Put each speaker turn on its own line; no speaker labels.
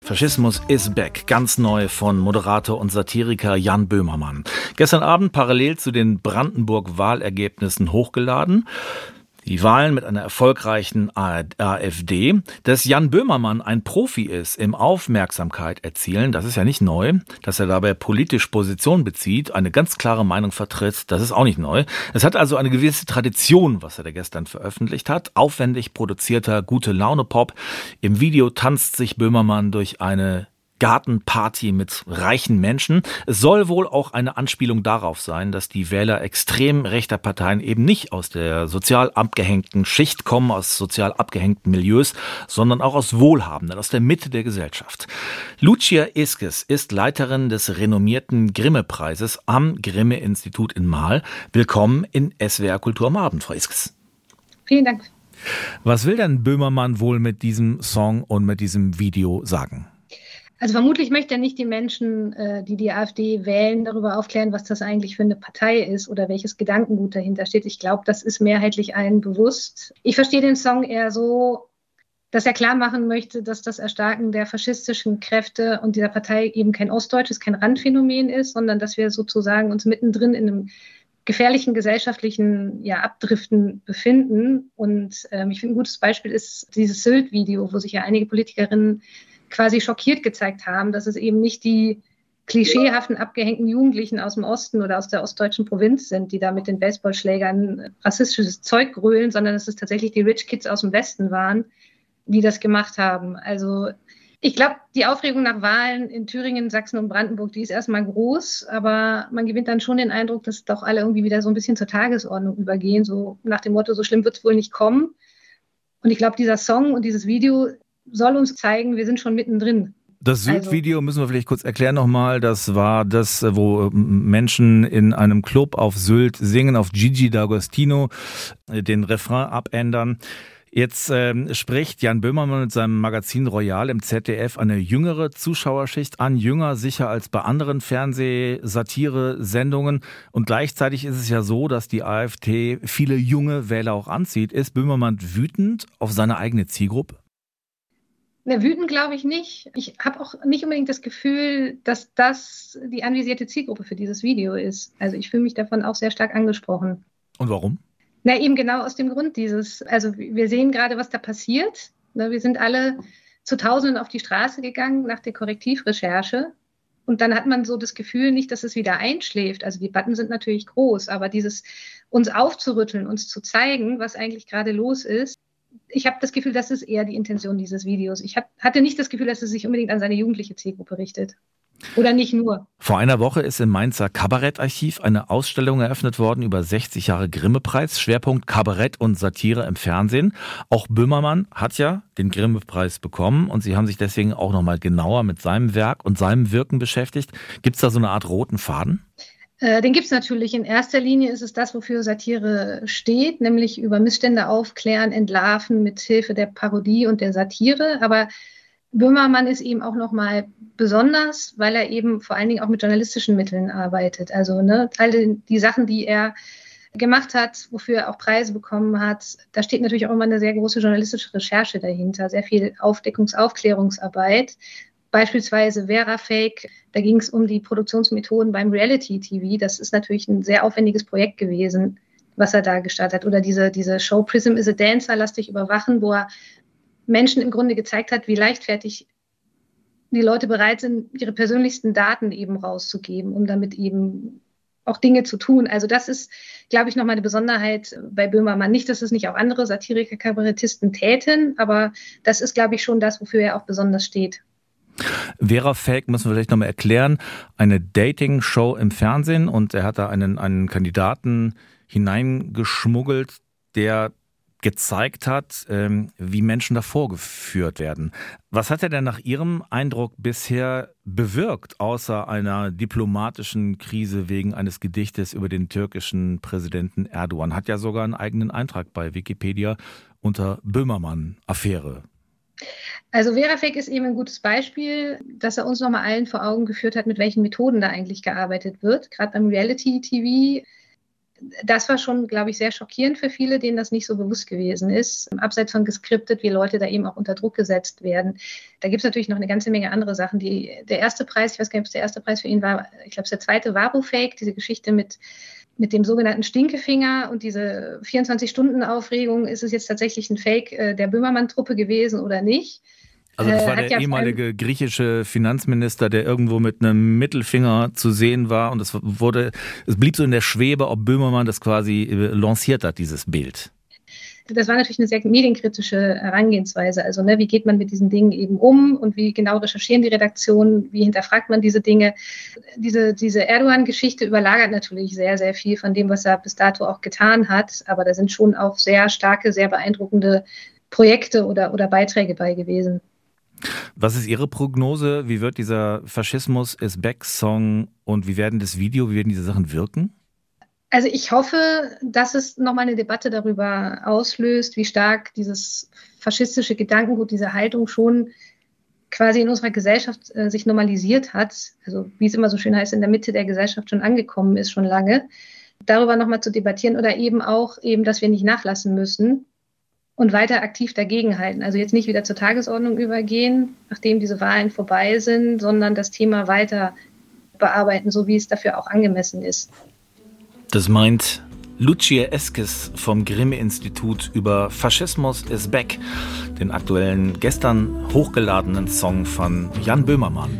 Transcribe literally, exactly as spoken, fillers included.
Faschismus is back, ganz neu von Moderator und Satiriker Jan Böhmermann. Gestern Abend parallel zu den Brandenburg-Wahlergebnissen hochgeladen. Die Wahlen mit einer erfolgreichen AfD. Dass Jan Böhmermann ein Profi ist im Aufmerksamkeit erzielen, das ist ja nicht neu. Dass er dabei politisch Position bezieht, eine ganz klare Meinung vertritt, das ist auch nicht neu. Es hat also eine gewisse Tradition, was er da gestern veröffentlicht hat. Aufwendig produzierter Gute-Laune-Pop. Im Video tanzt sich Böhmermann durch eine Gartenparty mit reichen Menschen. Es soll wohl auch eine Anspielung darauf sein, dass die Wähler extrem rechter Parteien eben nicht aus der sozial abgehängten Schicht kommen, aus sozial abgehängten Milieus, sondern auch aus wohlhabenden, aus der Mitte der Gesellschaft. Lucia Iskes ist Leiterin des renommierten Grimme-Preises am Grimme-Institut in Marl. Willkommen in S W R Kultur am Abend, Frau Iskes.
Vielen Dank.
Was will denn Böhmermann wohl mit diesem Song und mit diesem Video sagen?
Also vermutlich möchte er nicht die Menschen, die die AfD wählen, darüber aufklären, was das eigentlich für eine Partei ist oder welches Gedankengut dahinter steht. Ich glaube, das ist mehrheitlich allen bewusst. Ich verstehe den Song eher so, dass er klar machen möchte, dass das Erstarken der faschistischen Kräfte und dieser Partei eben kein ostdeutsches, kein Randphänomen ist, sondern dass wir sozusagen uns mittendrin in einem gefährlichen gesellschaftlichen ja, Abdriften befinden. Und ähm, ich finde, ein gutes Beispiel ist dieses Sylt-Video, wo sich ja einige Politikerinnen quasi schockiert gezeigt haben, dass es eben nicht die klischeehaften, abgehängten Jugendlichen aus dem Osten oder aus der ostdeutschen Provinz sind, die da mit den Baseballschlägern rassistisches Zeug grölen, sondern dass es tatsächlich die Rich Kids aus dem Westen waren, die das gemacht haben. Also ich glaube, die Aufregung nach Wahlen in Thüringen, Sachsen und Brandenburg, die ist erstmal groß, aber man gewinnt dann schon den Eindruck, dass doch alle irgendwie wieder so ein bisschen zur Tagesordnung übergehen, so nach dem Motto, so schlimm wird es wohl nicht kommen. Und ich glaube, dieser Song und dieses Video soll uns zeigen, wir sind schon mittendrin.
Das Sylt-Video müssen wir vielleicht kurz erklären nochmal. Das war das, wo Menschen in einem Club auf Sylt singen, auf Gigi D'Agostino, den Refrain abändern. Jetzt äh, spricht Jan Böhmermann mit seinem Magazin Royal im Z D F eine jüngere Zuschauerschicht an, jünger sicher als bei anderen Fernseh-Satire-Sendungen. Und gleichzeitig ist es ja so, dass die AfD viele junge Wähler auch anzieht. Ist Böhmermann wütend auf seine eigene Zielgruppe?
Ne, wütend glaube ich nicht. Ich habe auch nicht unbedingt das Gefühl, dass das die anvisierte Zielgruppe für dieses Video ist. Also ich fühle mich davon auch sehr stark angesprochen.
Und warum?
Na, eben genau aus dem Grund dieses, also wir sehen gerade, was da passiert. Wir sind alle zu Tausenden auf die Straße gegangen nach der Korrektivrecherche. Und dann hat man so das Gefühl nicht, dass es wieder einschläft. Also die Debatten sind natürlich groß, aber dieses uns aufzurütteln, uns zu zeigen, was eigentlich gerade los ist, ich habe das Gefühl, das ist eher die Intention dieses Videos. Ich hab, hatte nicht das Gefühl, dass es sich unbedingt an seine jugendliche Zielgruppe richtet. Oder nicht nur.
Vor einer Woche ist im Mainzer Kabarettarchiv eine Ausstellung eröffnet worden über sechzig Jahre Grimme-Preis, Schwerpunkt Kabarett und Satire im Fernsehen. Auch Böhmermann hat ja den Grimme-Preis bekommen und Sie haben sich deswegen auch nochmal genauer mit seinem Werk und seinem Wirken beschäftigt. Gibt es da so eine Art roten Faden?
Den gibt es natürlich. In erster Linie ist es das, wofür Satire steht, nämlich über Missstände aufklären, entlarven mit Hilfe der Parodie und der Satire. Aber Böhmermann ist eben auch nochmal besonders, weil er eben vor allen Dingen auch mit journalistischen Mitteln arbeitet. Also ne, all die, die Sachen, die er gemacht hat, wofür er auch Preise bekommen hat, da steht natürlich auch immer eine sehr große journalistische Recherche dahinter, sehr viel Aufdeckungs-, Aufklärungsarbeit. Beispielsweise Verafake, da ging es um die Produktionsmethoden beim Reality-T V. Das ist natürlich ein sehr aufwendiges Projekt gewesen, was er da gestartet hat. Oder diese, diese Show Prism is a Dancer, lass dich überwachen, wo er Menschen im Grunde gezeigt hat, wie leichtfertig die Leute bereit sind, ihre persönlichsten Daten eben rauszugeben, um damit eben auch Dinge zu tun. Also das ist, glaube ich, nochmal eine Besonderheit bei Böhmermann. Nicht, dass es nicht auch andere Satiriker, Kabarettisten täten, aber das ist, glaube ich, schon das, wofür er auch besonders steht.
Verafake müssen wir vielleicht nochmal erklären, eine Dating-Show im Fernsehen und er hat da einen, einen Kandidaten hineingeschmuggelt, der gezeigt hat, wie Menschen da vorgeführt werden. Was hat er denn nach Ihrem Eindruck bisher bewirkt, außer einer diplomatischen Krise wegen eines Gedichtes über den türkischen Präsidenten Erdogan? Hat ja sogar einen eigenen Eintrag bei Wikipedia unter Böhmermann-Affäre.
Also Verafake ist eben ein gutes Beispiel, dass er uns nochmal allen vor Augen geführt hat, mit welchen Methoden da eigentlich gearbeitet wird, gerade beim Reality-T V. das war schon, glaube ich, sehr schockierend für viele, denen das nicht so bewusst gewesen ist. Abseits von geskriptet, wie Leute da eben auch unter Druck gesetzt werden. Da gibt es natürlich noch eine ganze Menge andere Sachen. Die, der erste Preis, ich weiß gar nicht, ob es der erste Preis für ihn war, ich glaube, es der zweite Vabu-Fake, diese Geschichte mit, mit dem sogenannten Stinkefinger und diese vierundzwanzig-Stunden-Aufregung, ist es jetzt tatsächlich ein Fake äh, der Böhmermann-Truppe gewesen oder nicht?
Also das war
äh,
der
ja
ehemalige griechische Finanzminister, der irgendwo mit einem Mittelfinger zu sehen war und es wurde, es blieb so in der Schwebe, ob Böhmermann das quasi lanciert hat, dieses Bild.
Das war natürlich eine sehr medienkritische Herangehensweise. Also ne, wie geht man mit diesen Dingen eben um und wie genau recherchieren die Redaktionen, wie hinterfragt man diese Dinge. Diese, diese Erdogan-Geschichte überlagert natürlich sehr, sehr viel von dem, was er bis dato auch getan hat. Aber da sind schon auch sehr starke, sehr beeindruckende Projekte oder, oder Beiträge bei gewesen.
Was ist Ihre Prognose? Wie wird dieser Faschismus is back Song und wie werden das Video, wie werden diese Sachen wirken?
Also ich hoffe, dass es nochmal eine Debatte darüber auslöst, wie stark dieses faschistische Gedankengut, diese Haltung schon quasi in unserer Gesellschaft äh, sich normalisiert hat. Also wie es immer so schön heißt, in der Mitte der Gesellschaft schon angekommen ist, schon lange. Darüber nochmal zu debattieren oder eben auch, eben, dass wir nicht nachlassen müssen und weiter aktiv dagegenhalten. Also jetzt nicht wieder zur Tagesordnung übergehen, nachdem diese Wahlen vorbei sind, sondern das Thema weiter bearbeiten, so wie es dafür auch angemessen ist.
Das meint Lucia Eskes vom Grimme-Institut über Faschismus is back, den aktuellen, gestern hochgeladenen Song von Jan Böhmermann.